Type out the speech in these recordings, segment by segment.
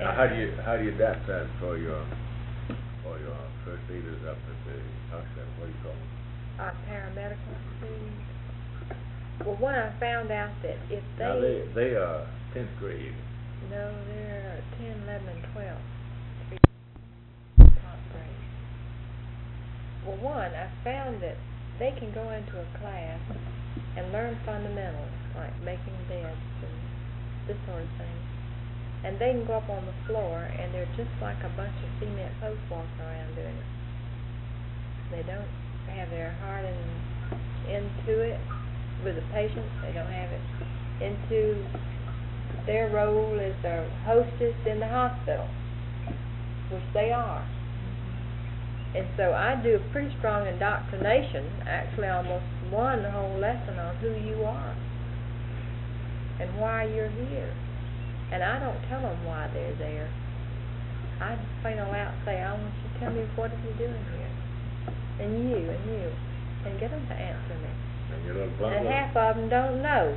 Now, how do you adapt that for your first aiders up at the hospital? What do you call them? Paramedical students. Well, one, I found out that if Now, they are 10th grade. No, they're 10, 11, and 12. Top grade. Well, one, I found that they can go into a class and learn fundamentals, like making beds and this sort of thing. And they can go up on the floor, and they're just like a bunch of cement posts walking around doing it. They don't have their heart into it with the patients. They don't have it into their role as a hostess in the hospital, which they are. And so I do a pretty strong indoctrination, actually almost one whole lesson on who you are and why you're here. And I don't tell them why they're there. I just plain old out say, I want you to tell me what are you doing here. And get them to answer me. And half of them don't know.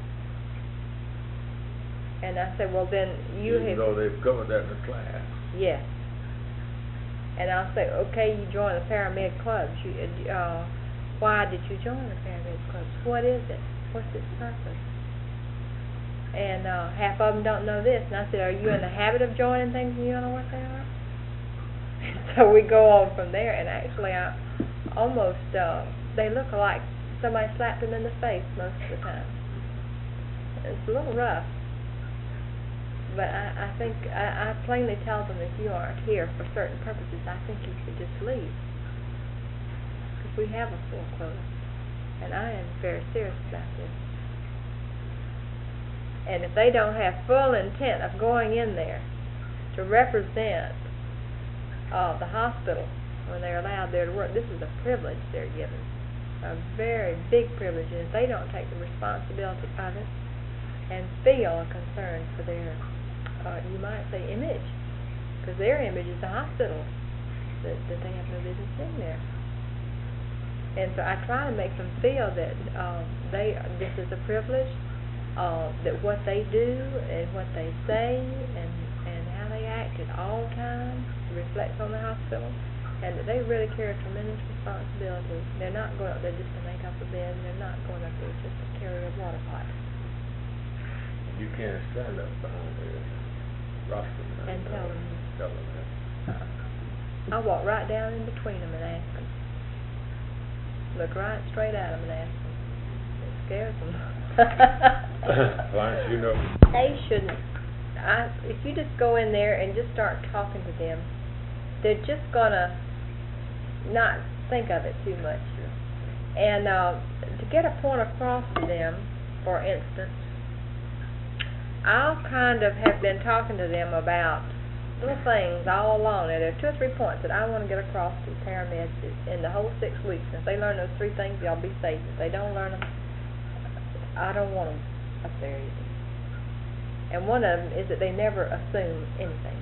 And I said, well then you Even though they've covered that in the class. Yes. And I'll say, okay, you joined the Paramed Clubs. Why did you join the Paramed Clubs? What is it? What's its purpose? And half of them don't know this. And I said, are you in the habit of joining things and you don't know what they are? So we go on from there. And actually, I almost, they look like somebody slapped them in the face most of the time. It's a little rough. But I think, I plainly tell them, if you aren't here for certain purposes, I think you should just leave. Because we have a full quota. And I am very serious about this. And if they don't have full intent of going in there to represent the hospital when they're allowed there to work, this is a privilege they're given. A very big privilege. And if they don't take the responsibility of it and feel a concern for their you might say image, because their image is the hospital, that they have no business in there. And so I try to make them feel that this is a privilege, that what they do and what they say and how they act at all times reflects on the hospital, and that they really carry a tremendous responsibility. They're not going up there just to make up a bed, and they're not going up there just to carry a water pot. You can't stand up behind the rostrum and tell them that. I walk right down in between them and ask them. Look right straight at them and ask them. It scares them. Clarence, you know. They shouldn't. If you just go in there and just start talking to them, they're just gonna not think of it too much. And to get a point across to them, for instance, I'll kind of have been talking to them about little things all along. Now, there are 2 or 3 points that I want to get across to the paramedics in the whole 6 weeks. And if they learn those 3 things, they'll be safe. If they don't learn them, I don't want them up there either. And one of them is that they never assume anything.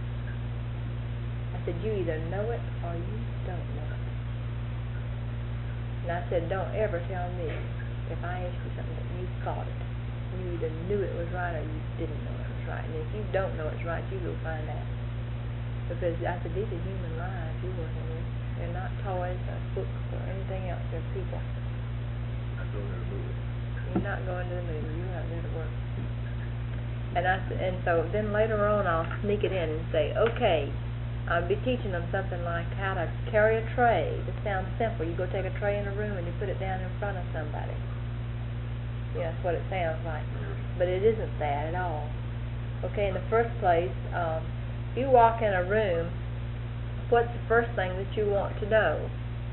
I said, you either know it or you don't know it. And I said, don't ever tell me if I ask you something that you thought it. You either knew it was right or you didn't know it was right. And if you don't know it's right, you go find out. Because I said, these are human lives you're working with. They're not toys or books or anything else. They're people. You're not going to the movie. You're out there to work. And so then later on I'll sneak it in and say, okay, I'll be teaching them something like how to carry a tray. This sounds simple. You go take a tray in a room and you put it down in front of somebody. Yeah, that's what it sounds like. But it isn't that at all. Okay, in the first place, if you walk in a room, what's the first thing that you want to know?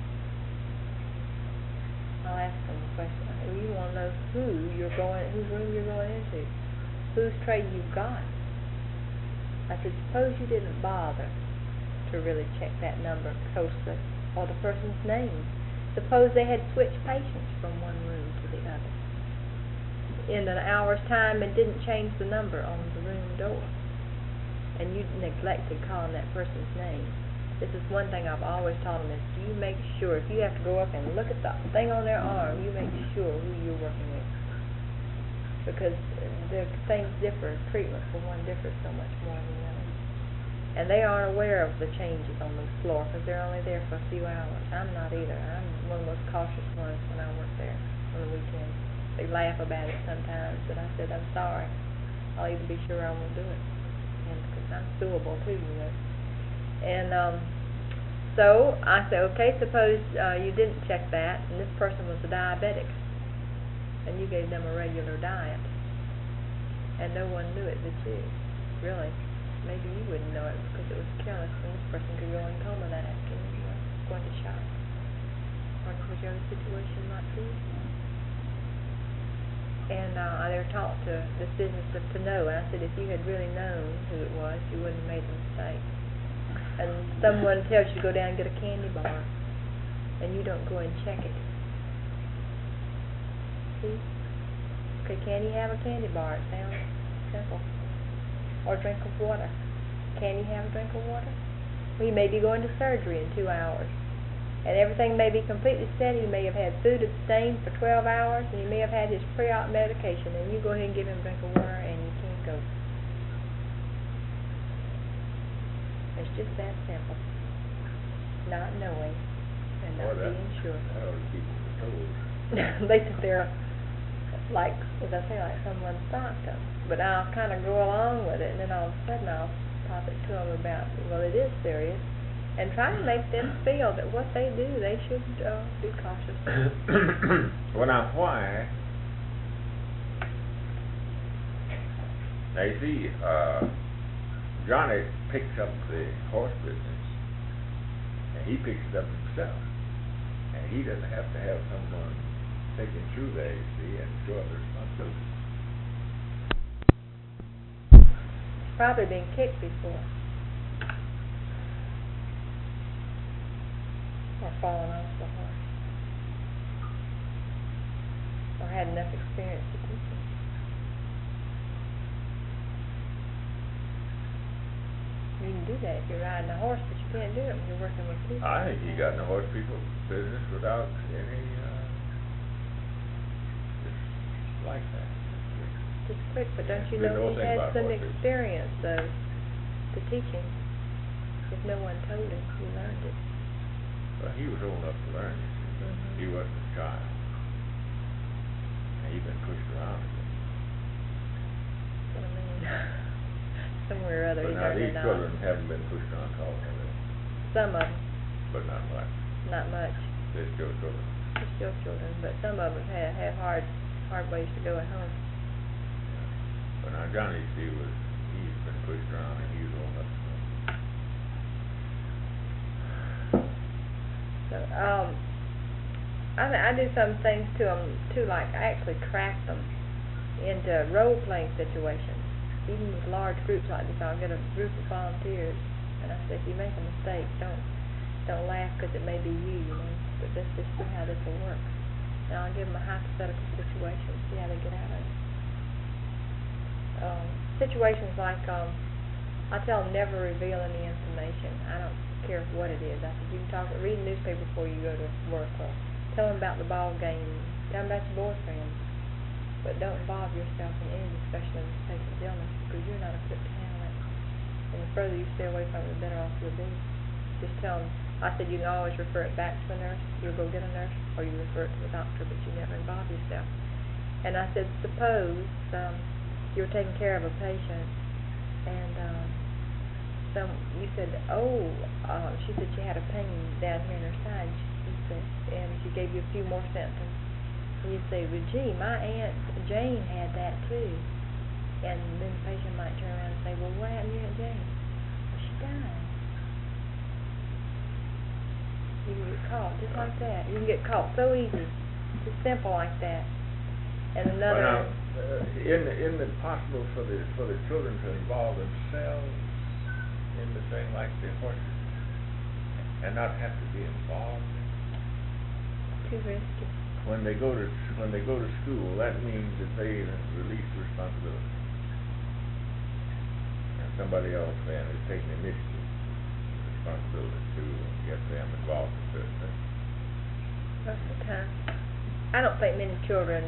I'll ask them a question. You want to know whose room you're going into, whose tray you've got. I said, suppose you didn't bother to really check that number closely, or the person's name. Suppose they had switched patients from one room to the other in an hour's time and didn't change the number on the room door, and you neglected calling that person's name. This is one thing I've always taught them, is you make sure, if you have to go up and look at the thing on their arm, you make sure who you're working with. Because the things differ, treatment for one differs so much more than the other. And they aren't aware of the changes on the floor, because they're only there for a few hours. I'm not either. I'm one of the most cautious ones when I work there on the weekends. They laugh about it sometimes, but I said, I'm sorry. I'll either be sure I won't do it, and because I'm suable too, you know. And so I said, okay, suppose you didn't check that, and this person was a diabetic, and you gave them a regular diet, and no one knew it but you, really. Maybe you wouldn't know it because it was careless, and this person could go in coma that afternoon, you know, going to shock, or whichever situation might be. And they were taught this business to know, and I said, if you had really known who it was, you wouldn't have made the mistake. And someone tells you to go down and get a candy bar, and you don't go and check it. See? Okay, can you have a candy bar? It sounds simple. Or a drink of water. Can you have a drink of water? Well, you may be going to surgery in 2 hours, and everything may be completely steady. You may have had food abstained for 12 hours, and you may have had his pre-op medication, and you go ahead and give him a drink of water, and you can't go. It's just that simple. Not knowing and not being sure. That ought to keep them told. They sit there like, as I say, like someone stopped them. But I'll kind of go along with it, and then all of a sudden I'll pop it to them about, well, it is serious, and try to make them feel that what they do, they should be cautious. Well, now, why? Now, you see, Johnny picks up the horse business, and he picks it up himself, and he doesn't have to have someone taking through there, you see, and show up the responsibility. Probably been kicked before, or fallen off the horse, or had enough experience to teach it. You can do that if you're riding a horse, but you can't do it when you're working with people. I think he got in the horse people business without any, just like that. Just quick, but don't you Didn't know know he a thing had about some horses. experience, though, to teach him. If no one told him, he learned it. Well, he was old enough to learn, you see. Mhm. He wasn't a child. And he'd been pushed around a bit. That's what I mean. Somewhere or other But he now learned these it all. children haven't been pushed around at all, have they? Some of them, But not much. not much. They're still children. They're still children, but some of them have hard ways to go at home. But now Johnny, he's been pushed around and he's old enough to know. So, I do some things to them too, like I actually crack them into role-playing situations. Even with large groups like this, I'll get a group of volunteers, and I say, if you make a mistake, don't laugh because it may be you, you know, but let's just see how this will work. And I'll give them a hypothetical situation, see how they get out of it. Situations like, I tell them never reveal any information. I don't care what it is. I said, you can read a newspaper before you go to work, or tell them about the ball game, tell them about your boyfriend, but don't involve yourself in any discussion of this patient's illness, because you're not equipped to handle it. And the further you stay away from it, the better off you'll be. Just tell them, I said, you can always refer it back to a nurse, you'll go get a nurse, or you refer it to the doctor, but you never involve yourself. And I said, suppose you're taking care of a patient, and you said, she said she had a pain down here in her side, and she gave you a few more symptoms. And you say, well, gee, my Aunt Jane had that too. And then the patient might turn around and say, well, what happened to your Aunt Jane? Well, she died. You can get caught just like that. You can get caught so easy, just simple like that. And another. Well, now, isn't it possible for the children to involve themselves in the thing like the horses, and not have to be involved? Too risky. When they go to school, that means that they release responsibility, and somebody else then is taking initiative, responsibility to get them involved in certain things. Most of the time, I don't think many children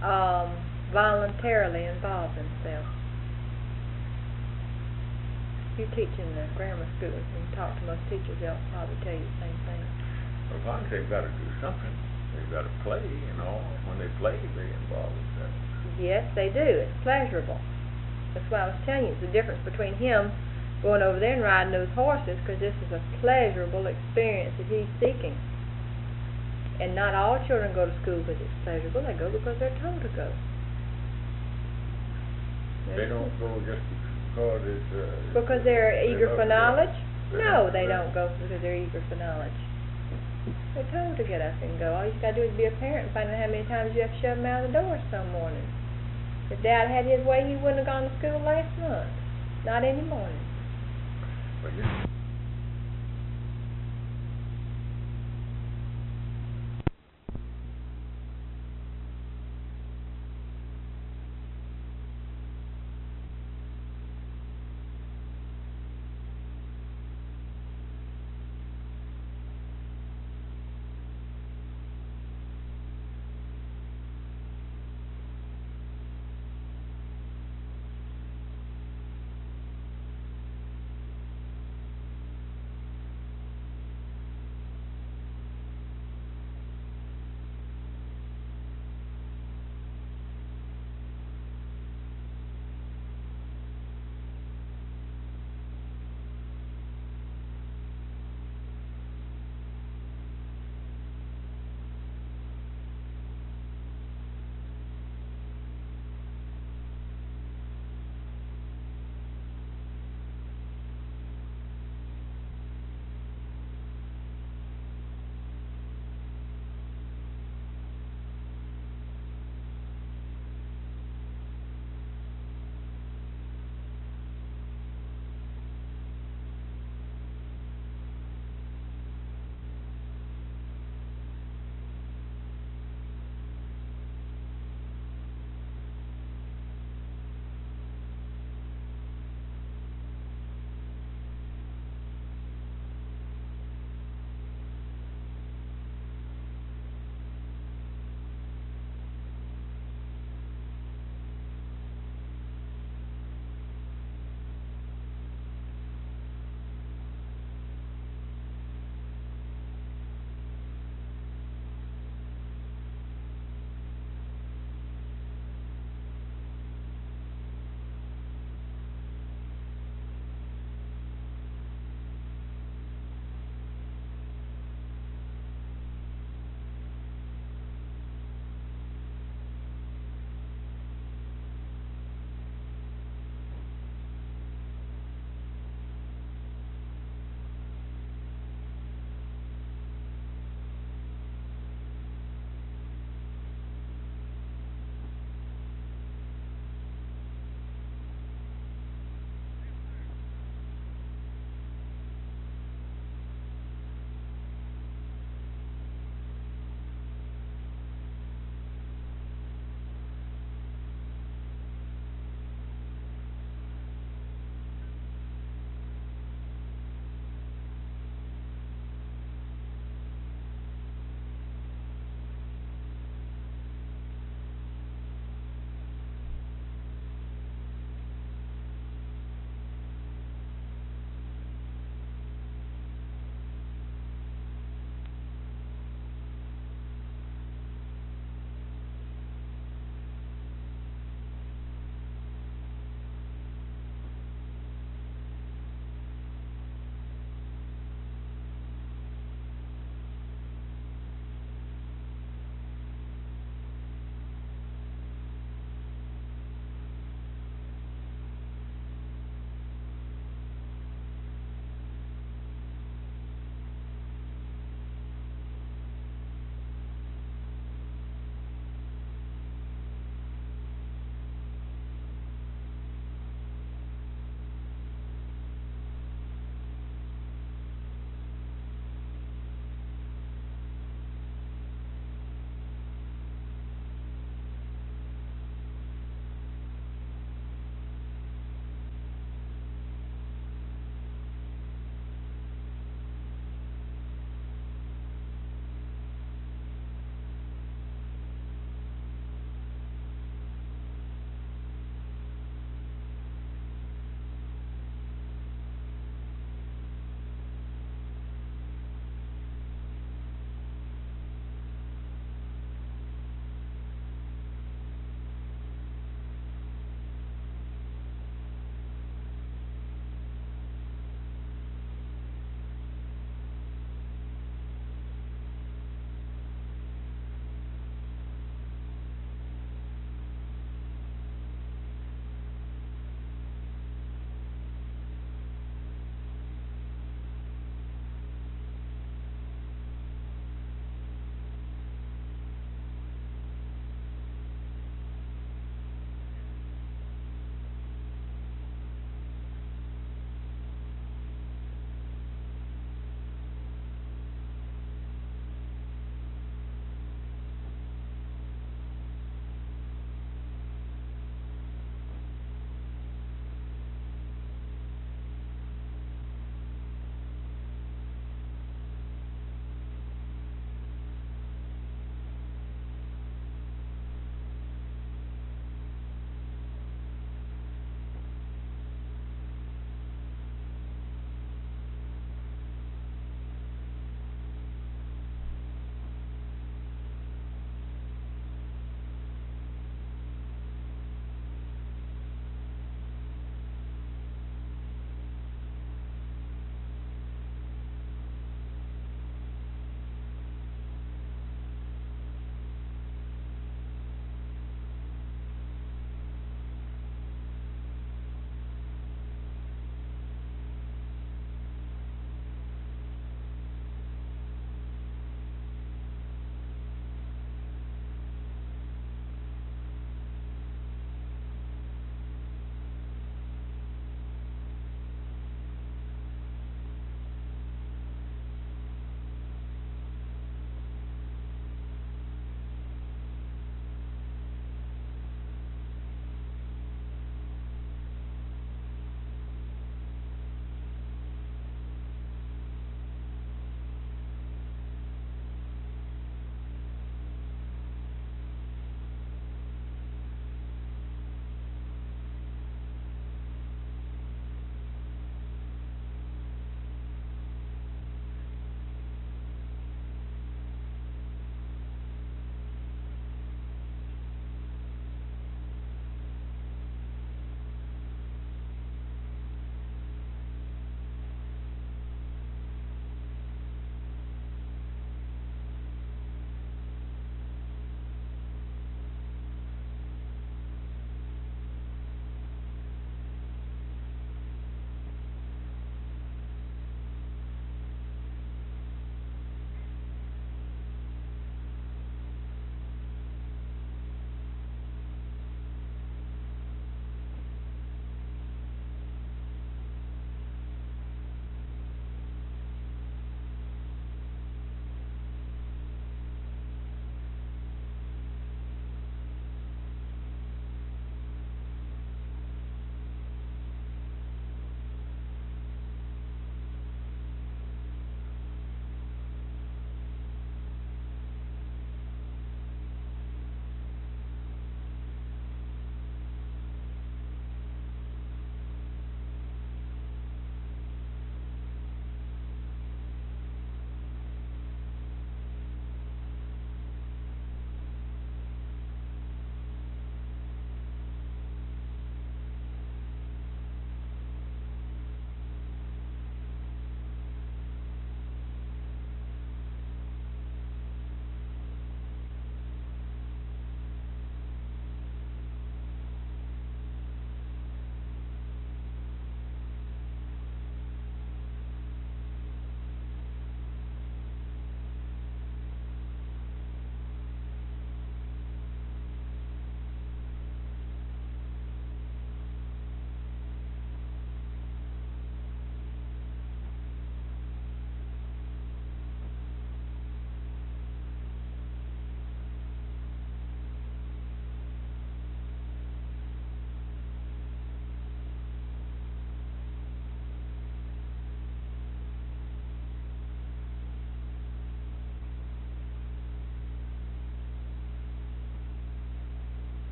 voluntarily involve themselves. If you teach in the grammar schools and talk to most teachers, they'll probably tell you the same thing. Well, as long as they've got to do something, they've got to play, you know, when they play, they involve themselves. Yes, they do. It's pleasurable. That's why I was telling you, it's the difference between him going over there and riding those horses, because this is a pleasurable experience that he's seeking. And not all children go to school because it's pleasurable. They go because they're told to go. They don't go just because it's... because they're eager for knowledge? No, they They- don't go because they're eager for knowledge. They're told to get up and go. All you got to do is be a parent and find out how many times you have to shove them out of the door some morning. If Dad had his way, he wouldn't have gone to school last month. Not any morning. But you-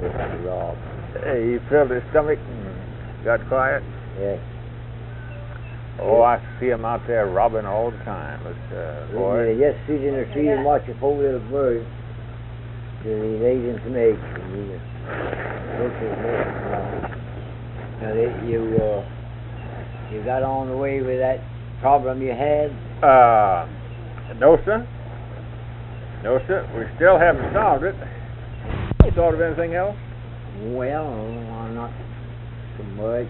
Mr. Rob. He filled his stomach and got quiet. Yes. Oh, I see him out there robbing all the time, boy. They just sit in the tree and watch a poor little bird till he lays in some eggs. And he looks his nest. Now, you got on the way with that problem you had? No, sir. No, sir. We still haven't solved it. You thought of anything else? Well, not so much.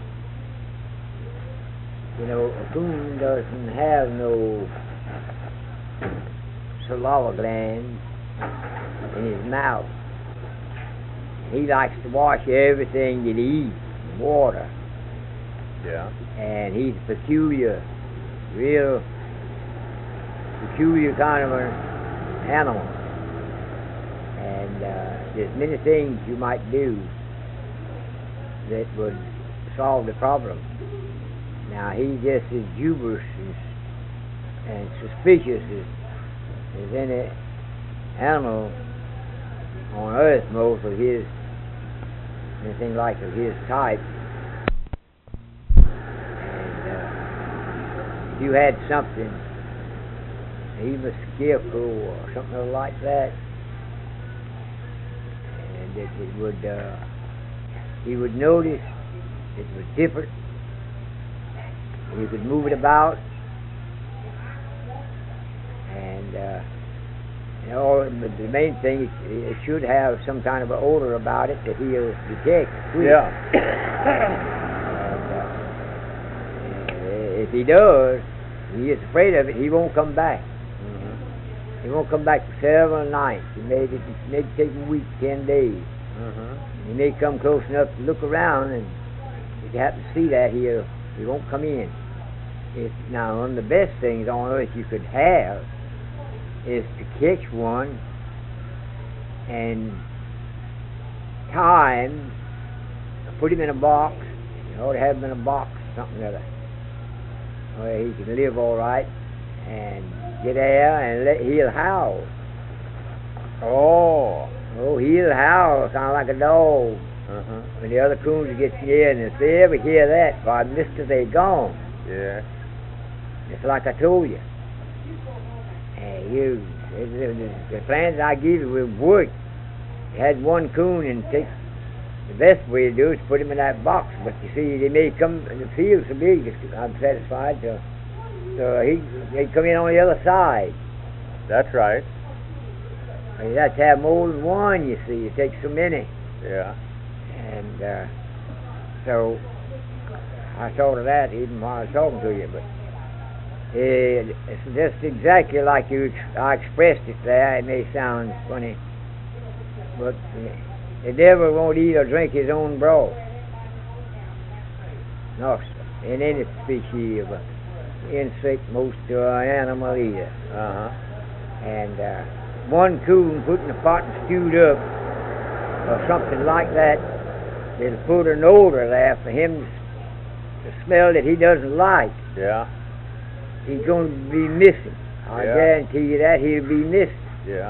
A coon doesn't have no saliva glands in his mouth. He likes to wash everything that he eats in water. Yeah. And he's a real peculiar kind of an animal. And there's many things you might do that would solve the problem. Now, he's just as dubious and suspicious as any animal on earth, most of his, anything like of his type. And if you had something, even a scarecrow or something like that, and it would, he would notice it was different. You could move it about, and but the main thing, it should have some kind of an odor about it that he'll detect. Yeah. And if he does, he is afraid of it, he won't come back. Mm-hmm. He won't come back for several nights. It may take a week, 10 days. Mm-hmm. He may come close enough to look around, and if you happen to see that, he won't come in. Now, one of the best things on earth you could have is to catch one and tie him, put him in a box. You ought to have him in a box, something or other, where he can live all right and get air, and he'll howl. Oh, he'll howl, kind of like a dog. Uh-huh. When the other coons get near, and if they ever hear that, why, mister, they gone. Yeah. Just like I told you. The plans I give you will work. You had one coon, and the best way to do it is put him in that box. But you see, they may come in the field so big, I'm satisfied. So he'd come in on the other side. That's right. You have to have more than one, you see. It takes so many. Yeah. And so I thought of that even while I was talking to you, but it's just exactly like I expressed it there. It may sound funny, but the devil won't eat or drink his own broth. No, in any species of insect, most animal either. Uh-huh. And one coon put in a pot and stewed up, or something like that, it'll put an odor there for him to smell that he doesn't like. Yeah. He's going to be missing. I guarantee you that he'll be missing. Yeah.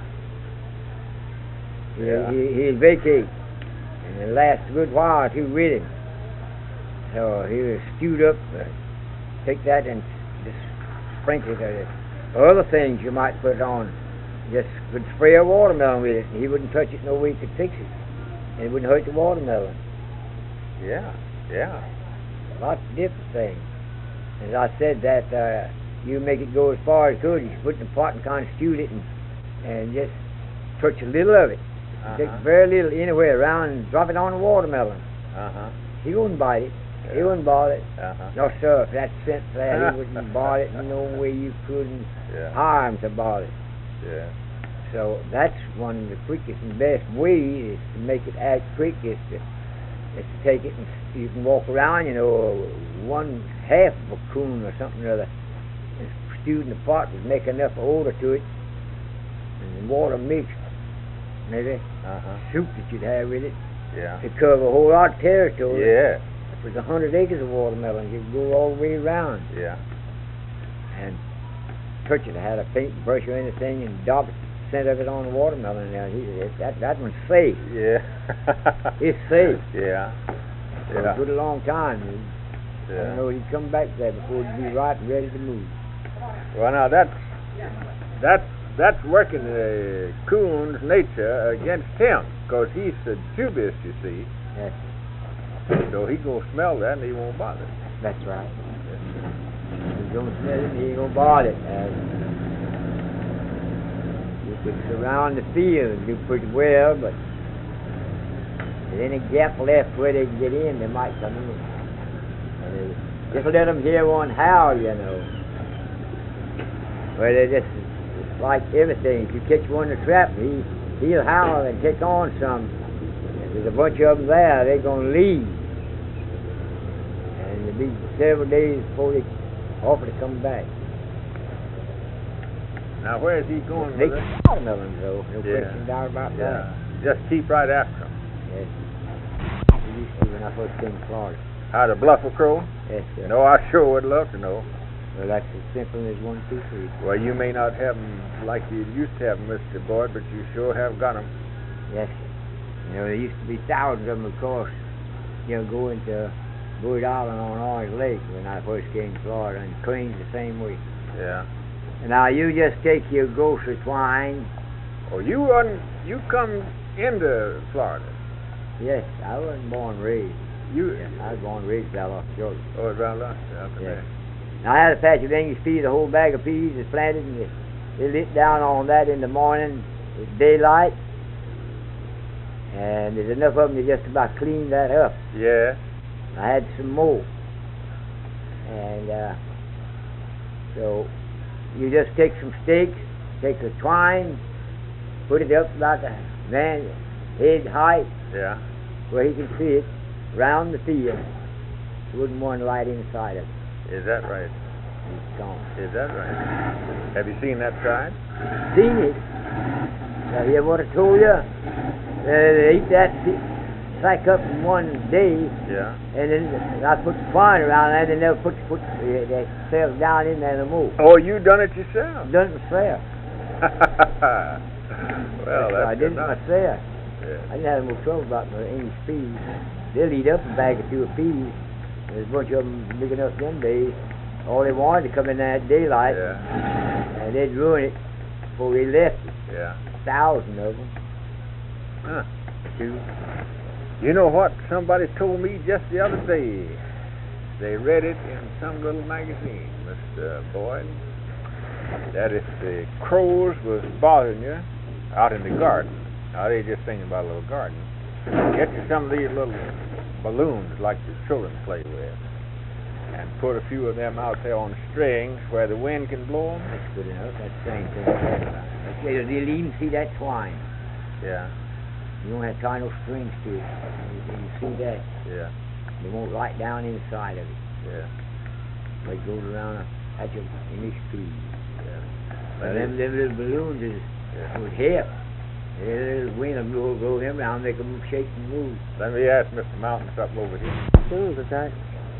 He'll vacate, and it'll last a good while too with him. So he'll stewed up. Take that and just sprinkle it. Other things you might put on. Just could spray a watermelon with it, and he wouldn't touch it no way he could fix it. And it wouldn't hurt the watermelon. Yeah. Lots of different things. As I said, that you make it go as far as good. You put it in a pot and kind of stew it and just touch a little of it. Uh-huh. Take very little anywhere around and drop it on the watermelon. Uh-huh. He wouldn't bite it. Yeah. He wouldn't bother it. Uh-huh. No, sir, if that's sent for that, he wouldn't bother it. No way you couldn't hire him to bother it. Yeah. So that's one of the quickest and best ways is to make it act quick is to take it and you can walk around, one half of a coon or something or other, and stewed in the pot would make enough odor to it, and the water mixed, maybe soup that you'd have with it. Yeah. To cover a whole lot of territory. Yeah. If it was 100 acres of watermelon, you'd go all the way around. Yeah. And touch it. I had a paintbrush or anything and dab it 10% of it on the watermelon now. That one's safe. Yeah. It's safe. Yeah. For a good long time. I don't know, he'd come back there before he'd be right and ready to move. Well, now that's working Coon's nature against him, 'cause he's so dubious, you see. Yes. So he gonna smell that and he won't bother. That's right. He's gonna smell it and he ain't gonna bother it. You could surround the field and do pretty well, but if there's any gap left where they can get in, they might come in. And just let them hear one howl, you know. Well, they just, it's like everything. If you catch one in a trap, he'll howl and take on some. If there's a bunch of them there, they're going to leave. And it'll be several days before they offer to come back. Now, where is he going They with it? can watermelons, though. No question doubt about that. Just keep right after him. Yes. We used to when I first came to Florida. How to bluff a crow? Yes, sir. No, I sure would love to know. Well, that's as simple as 1, 2, 3. Well, you may not have them like you used to have them, Mr. Boyd, but you sure have got them. Yes, sir. You know, there used to be thousands of them, of course, you know, going to Boyd Island on Orange Lake when I first came to Florida, and Cranes the same way. Yeah. And now you just take your grocery twine. Oh, you come into Florida? Yes, I wasn't born and raised. I was born and raised out off Georgia. Oh, it's around lunch. Okay. Yeah. Now, I had a patch of English peas, a whole bag of peas is planted, and they lit down on that in the morning. It's daylight, and there's enough of them to just about clean that up. Yeah. I had some more, and so you just take some stakes, take a twine, put it up about the man's head height, Yeah. where he can see it, round the field. Wouldn't want light inside of it. Is that right? It's gone. Is that right? Have you seen that tried? Seen it. Now, hear what I told you? They eat that sack up in one day, Yeah. and then I put the twine around that, and they never put themselves down in there no more. Oh, you done it yourself? Done it myself. Well, that's I did it enough. myself. Yeah. I didn't have no trouble about my English peas. They'll eat up a bag or two of peas. There's a bunch of them big enough them days. All they wanted to come in there at daylight, Yeah. and they'd ruin it before they left it. Yeah. 1,000 of them. Huh. Two. You know what? Somebody told me just the other day. They read it in some little magazine, Mr. Boyd, that if the crows was bothering you out in the garden, now they just thinking about a little garden, get you some of these little balloons like the children play with, and put a few of them out there on strings where the wind can blow them. That's good enough. That's the same thing. They'll even see that twine. Yeah. You don't have to tie no strings to it. You see that. Yeah. They won't light down inside of it. Yeah. But it goes around a patch of English peas. Yeah. And them little balloons would help. The wind will blow them around, make them shake and move. Let me ask Mr. Mountain something over here. Sure, that's right.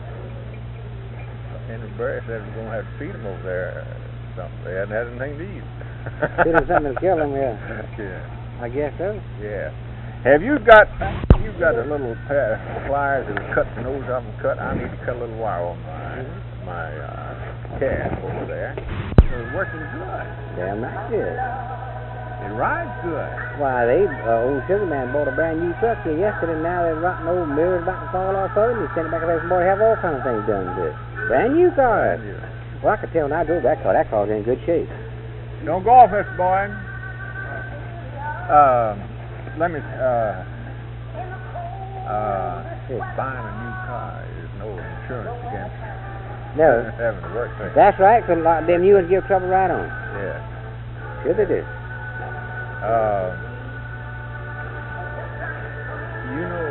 Henry Berry said we're going to have to feed them over there. Something. They hadn't had anything to eat. Feed them something to kill them, yeah. Yeah. I guess so. Yeah. Have you got a little pair of pliers that'll cut the nose off and cut? I need to cut a little wire on my calf over there. It's working good. Damn right good. It rides good. Why, old Sugar Man bought a brand new truck here yesterday, and now they're rotten old mirrors about to fall off of it, and he sent it back there for somebody to have all kinds of things done to it. Brand new car. Well, I could tell when I drove that car's in good shape. Don't go off, Mr. Boyd. Let me, buying a new car is no insurance against No. having to work things. That's right, because a lot of them new ones give trouble right on. Yeah. Sure they do. You know,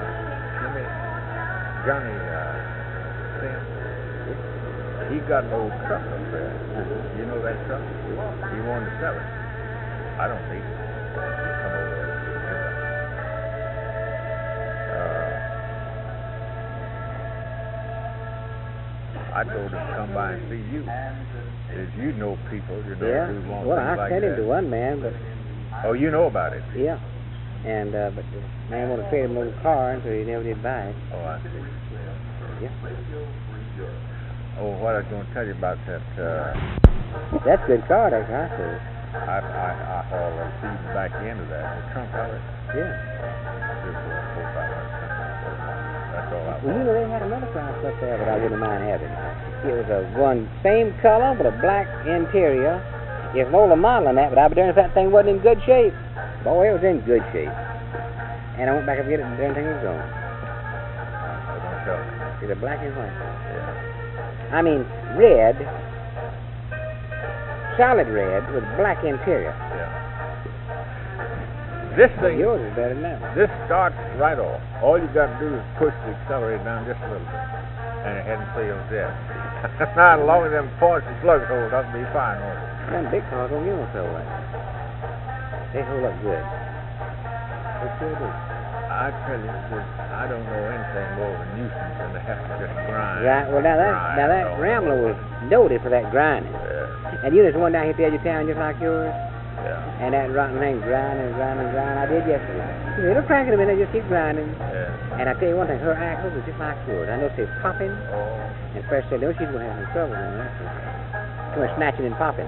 Johnny Sims, he got an old truck up there. You know that truck? He wanted to sell it. I don't need it. Come over there. I told him to come by and see you. If you know people, you know who want Well, things I like sent him that. to one man, but Oh, you know about it? Yeah. And but the man wanted to trade him a little car, and so he never did buy it. Oh, I see. Yeah. Oh, what I was going to tell you about that, That's a good car, that car. So. I hauled a feed back into that. The trunk of it. Yeah. There's 400-500 something. That's all I Well, you know, they had another kind of stuff there, but I wouldn't mind having. It was a one same color but a black interior. It's an older model than that, but I'd be darned if that thing wasn't in good shape. Boy, it was in good shape. And I went back and get it, and the darn thing was gone. I don't tell you. It's a black and white. Yeah. I mean, red, solid red with black interior. Yeah. This thing, Yours is better than that one. this starts right off. All you got to do is push the accelerator down just a little bit, and it hadn't failed yet. Now, as long as them points and slugs hold up, be fine, won't it? Them big cars don't give them so well. They hold up good. They sure do. I tell you, I don't know anything more of a nuisance than to have to just grind. Right. Well, now that all Rambler over. was noted for that grinding. Yeah. And you just one down here at the edge of town just like yours. Yeah. And that rotten thing grinding. I did yesterday. It'll crank in a minute, just keep grinding. Yeah. And I tell you one thing, her axles are just like yours. I know they're popping. Oh. And first said, no, she's going to have some trouble on that. Too much snatching and popping.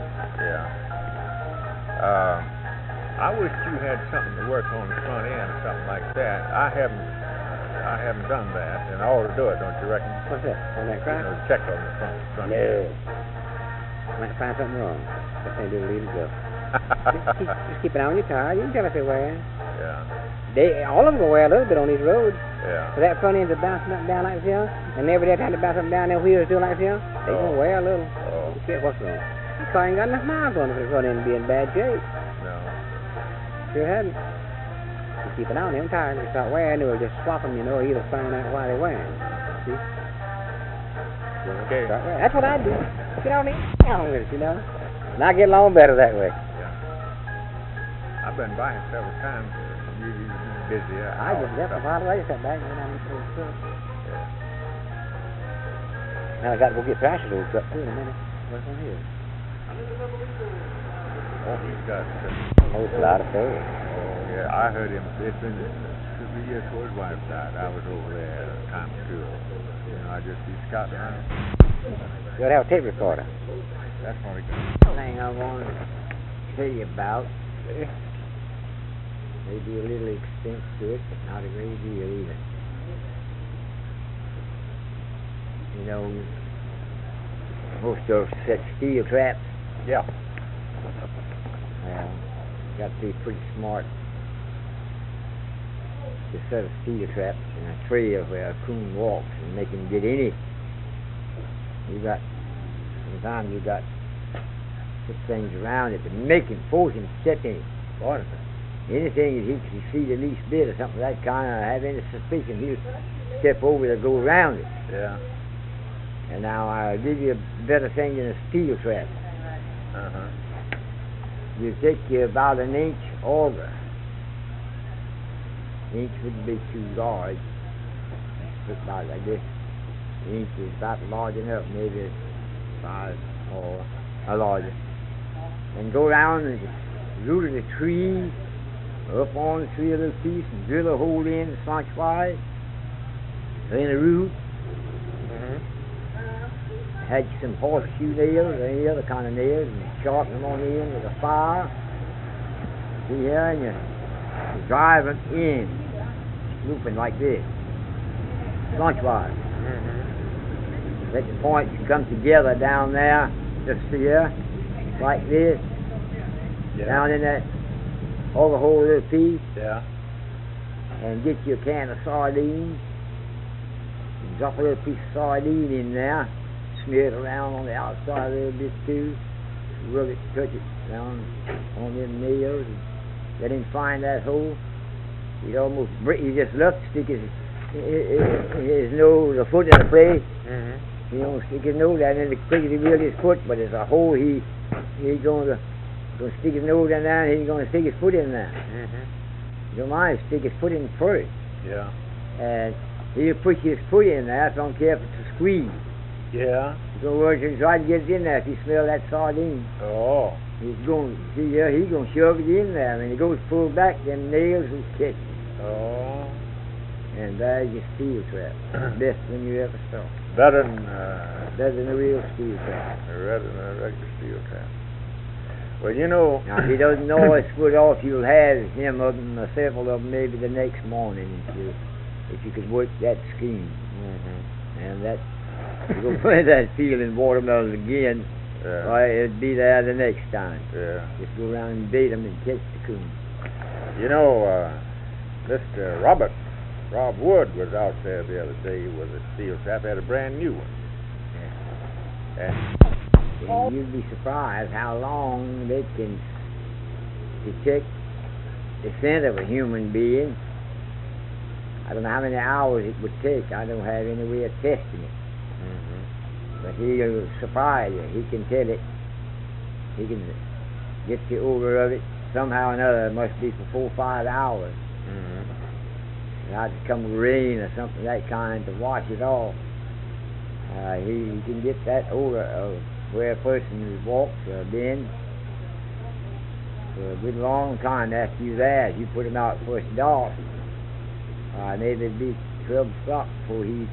Yeah. I wish you had something to work on the front end or something like that. I haven't done that, and I ought to do it, don't you reckon? What's that? On that crack? You know, check on the front No. end. Might find something wrong. That thing didn't leave it go. just keep an eye on your tire. You can tell if they're wearing. Yeah. All of them will wear a little bit on these roads. Yeah. So that front end's are bouncing up and down like this, and every day trying to bounce up and down, their wheels do like this, they gonna wear a little. Oh. You see what's wrong? This car ain't got enough miles on it for the front end to be in bad shape. No. Sure hadn't. You keep an eye on them tires. If they start wearing, or just swap them, you know, or either find out why they're wearing. See? Okay. Start wearing. That's what I do. Get on with it, you know. And I get along better that way. Yeah. I've been by it several times. You busy. I just left the bottle. I just got back and went out and put it through. Yeah. Now I got to go get Thrasher's old truck too in a minute. What's on here? Oh, he's got Oh, it's a lot of fun. Oh, yeah. I heard him. It's been 2 years before his wife died. I was over there at a time or two. You know, I just be scouting around. You ought to have a tape recorder. That's what he got. Thing I want to tell you about. Maybe a little expense to it, but not a great deal either. You know, most of us set steel traps. Yeah. Well, got to be pretty smart to set a steel trap in a tree of where a coon walks and make him get in it. Sometimes you got to put things around it to make him, force him to step in it. What? Anything that he can see the least bit or something of that kind, or have any suspicion, he'll step over to go around it. Yeah. And now I'll give you a better thing than a steel trap. Uh-huh. You take you about an inch auger. Inch wouldn't be too large. Look about like this. An inch is about large enough, maybe 5 or larger. And go around and root of the tree, up on the tree a little piece, and drill a hole in the slant wide. Then a root. Had some horseshoe nails or any other kind of nails, and sharpen them on the end with a fire. See here, and you drive them in, looping like this, slant-wise. Let the points come together down there, just see here, like this. Yeah. Down in that over whole little piece, Yeah. and get you a can of sardines. And drop a little piece of sardine in there. Smear it around on the outside a little bit too. Rub it, touch it down on them nails, and let him find that hole. He'd almost break. He just love to stick his nose, the foot in the place. He don't stick his nose down in the quicker he will his foot, but there's a hole he's gonna stick his nose in there, and he's gonna stick his foot in there. You don't mind stick his foot in first, Yeah. and he'll push his foot in there. So don't care if it's a squeeze. Yeah. So words and try to get it in there if you smell that sardine. Oh. He's going, see, yeah, he's going to shove it in there. When he goes to pull back, them nails will catch him. Oh. And there's your steel trap. Best one you ever saw. Better than, Better than a real steel trap. rather than a regular steel trap. Well, you know. Now, if he doesn't know it's good off, you'll have him of them, several of them, maybe the next morning, if you could work that scheme. Mm-hmm. And that, you go find that field in watermelons again, Yeah. why, it'd be there the next time. Yeah. Just go around and bait them and catch the coon. You know, Mr. Rob Wood was out there the other day with a steel trap, had a brand new one. And And you'd be surprised how long they can detect the scent of a human being. I don't know how many hours it would take. I don't have any way of testing it. mm-hmm. But he'll surprise you. He can tell it. He can get the odor of it somehow or another. It must be for 4 or 5 hours. Mm-hmm. Not to come rain or something of that kind to wash it off. He can get that odor of where a person has walked or been for a good long time after you there. If you put him out first dark, maybe it'd be 12 o'clock before he'd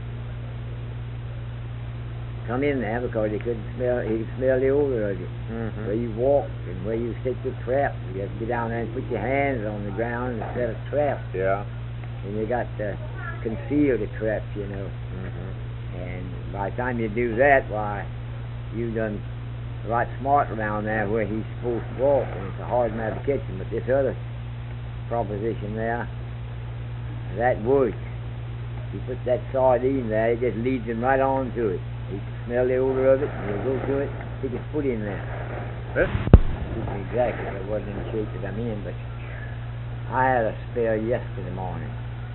come in there, because he could smell the odor of it. Mm-hmm. Where you walked and where you set your trap. You have to get down there and put your hands on the ground and set a trap. Yeah. And you got to conceal the trap, you know. Mm-hmm. And by the time you do that, why, you done right smart around there where he's supposed to walk, and it's a hard matter to catch him. But this other proposition there, that works. You put that sardine there, it just leads him right on to it. He can smell the odor of it, and he'll go to it, stick his foot in there. Exactly, I wasn't in the shape that I'm in, but I had a spell yesterday morning,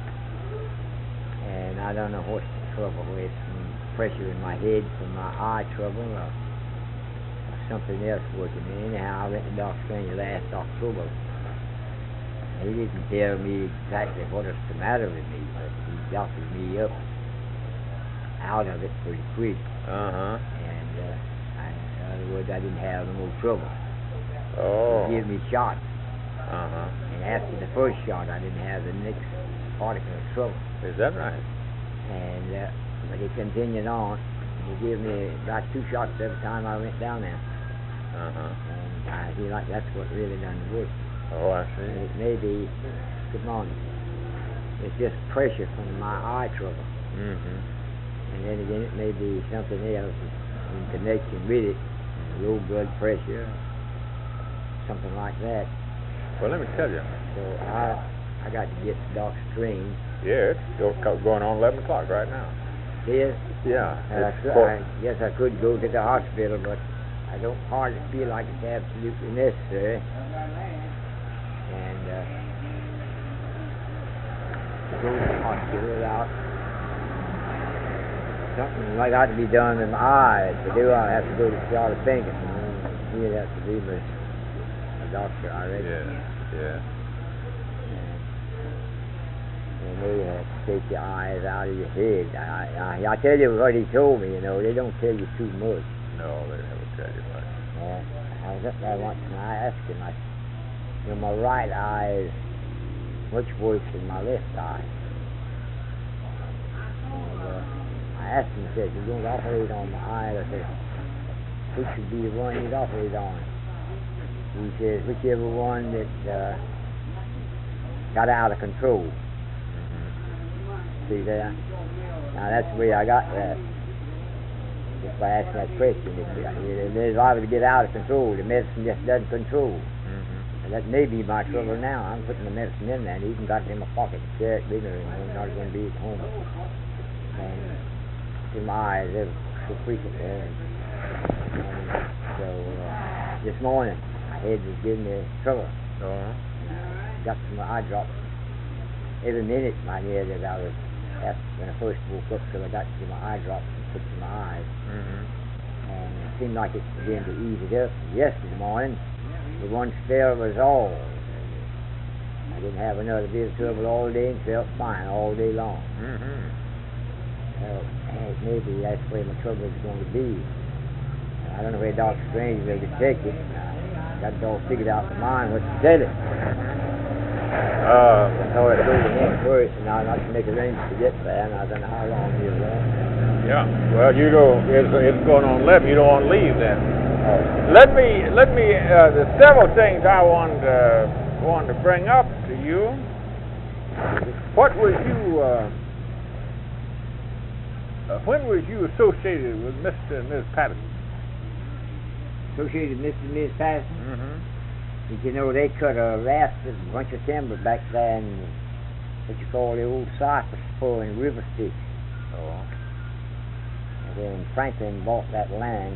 and I don't know what's the trouble with, some pressure in my head from my eye trouble, or something else working. Anyhow, I went to Dr. Strange last October. He didn't tell me exactly what was the matter with me, but he doctored me up out of it pretty quick. Uh-huh. And in other words, I didn't have no more trouble. Oh. He gave me shots, Uh-huh. and after the first shot, I didn't have the next particle of trouble. Is that right? And but he continued on. He gave me about 2 shots every time I went down there. Uh-huh. And I feel like that's what really done the work. Oh, I see. And it may be, good morning, it's just pressure from my eye trouble. Mm-hmm. And then again, it may be something else in connection with it, low blood pressure, something like that. Well, let me tell you. So I got to get to Doc Strange. Yeah, it's still going on 11 o'clock right now. Here, Yeah. I guess I could go to the hospital, but I don't hardly feel like it's absolutely necessary. And to go to the hospital without something like that to be done in my eyes. To do, I'll have to go to Charlotte Pinkerton. He'd have to be my doctor, I reckon. Yeah. And they have to take your eyes out of your head. I tell you what he told me, you know, they don't tell you too much. No, they never tell you much. I was up there once and I asked him, my right eye is much worse than my left eye. And I asked him, he said, you're going to operate on my eye. I said, which should be the one you'd operate on? He says, whichever one that got out of control. See there? Now that's the way I got that. Just by asking that question. If it's liable to get out of control, the medicine just doesn't control. Mm-hmm. And that may be my trouble now. I'm putting the medicine in there and even got it in my pocket to carry it with me. I'm not going to be at home. And to my eyes, they're so frequently. And so this morning, my head was giving me trouble. Uh-huh. Got some eye drops. Every minute, my near that I was, when I first woke up, till I got to my eye drops and put to my eyes. Mm-hmm. And it seemed like it began to ease it up. Yesterday morning, the one spell was all. I didn't have another bit of trouble all day and felt fine all day long. Mm-hmm. Well, maybe that's where my trouble is going to be. I don't know where Dr. Strange will detect it. got it all figured out in my mind what to tell it. So I told him one first, and I like to make arrangements to get there, and I don't know how long he'll last. Yeah. Well, you know, it's going on 11. You don't want to leave then. Let me. There's several things I wanted to bring up to you. What was you? When was you associated with Mr. and Ms. Patterson? Associated with Mr. and Ms. Patterson? Mm-hmm. Did you know they cut a raft of a bunch of timber back there in what you call the old cypress spur in River Styx? Oh. And then Franklin bought that land.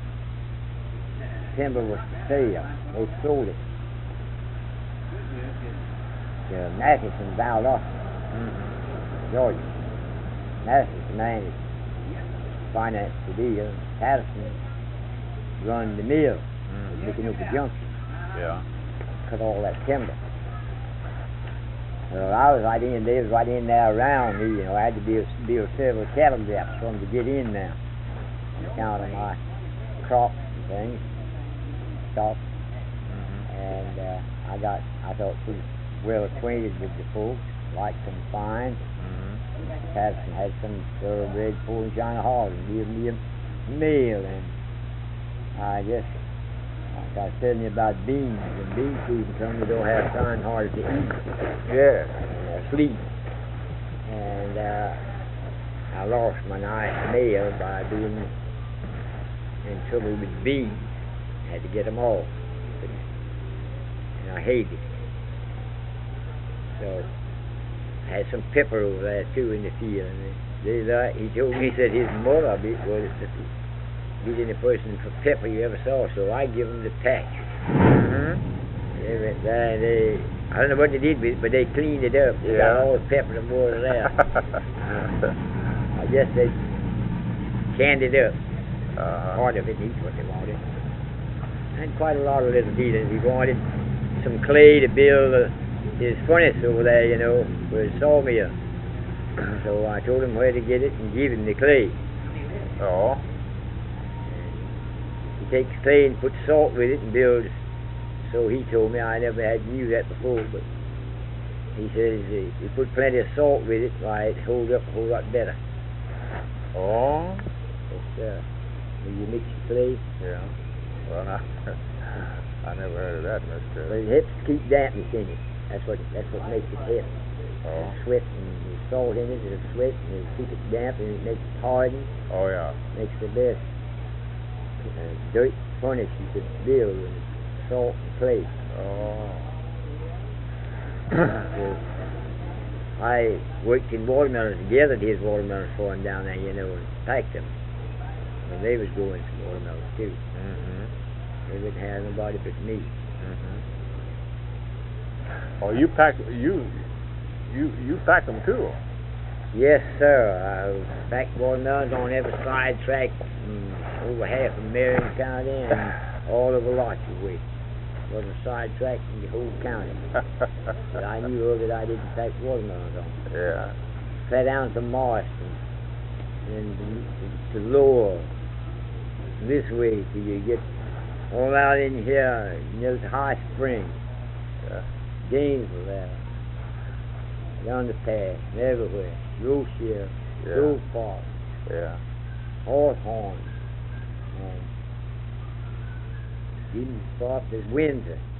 Timber was for sale. They sold it to Mathis in Valdosta, Georgia. Mathis demanded finance the deal. Patterson run the mill, making up the junction. Yeah. Cut all that timber. Well, I was right in, they was right in there around me, you know. I had to build several cattle gaps for them to get in there. On account of my crops and things, stock. And I thought she was well acquainted with the folks, liked them fine. Patterson had some thoroughbred full in China Hall and gave me a meal, and I just, like I was telling you about beans, and bean season comes, you don't have time hard to eat. Yeah. Sleep. And I lost my nice meal by being in trouble with beans. I had to get them off. And I hated it. So I had some pepper over there too in the field. And he told me, he said his mother was beat any person for pepper you ever saw, so I give them the patch. They went there and I don't know what they did with it, but they cleaned it up. They got all the pepper and water there. I guess they canned it up. Part of it, each what they wanted. And quite a lot of little dealings. He wanted some clay to build his furnace over there, you know, for his sawmill. So I told him where to get it and give him the clay. Oh. He takes clay and puts salt with it and builds. So he told me, I never had knew that before, but he says he put plenty of salt with it, why it holds up a whole lot better. Oh. It's, when you mix the clay. Yeah. Well, I never heard of that, Mr. But it helps to keep dampness in it. That's what makes it help. Oh. Sweat and the salt in it, it'll sweat and it'll keep it damp and it makes it harden. Oh, yeah. Makes the best dirt furnace you could build with salt and clay. Oh. So I worked in watermelons, gathered his watermelons for him down there, you know, and packed them. And they was growing some watermelons too. They wouldn't have nobody but me. Oh, you packed you packed them too. Yes, sir. I packed watermelons on every side track over half of Marion County and all over Lotchie way. Was a side track in the whole county. But I knew of it, I didn't pack watermelons on. Yeah. Fed down to Marston and to Lower. This way till you get all out in here near the High Spring. Yeah. Gainesville there. Down the pass and everywhere. Rochelle, Grove Park, Hawthorne, and even stopped at Windsor.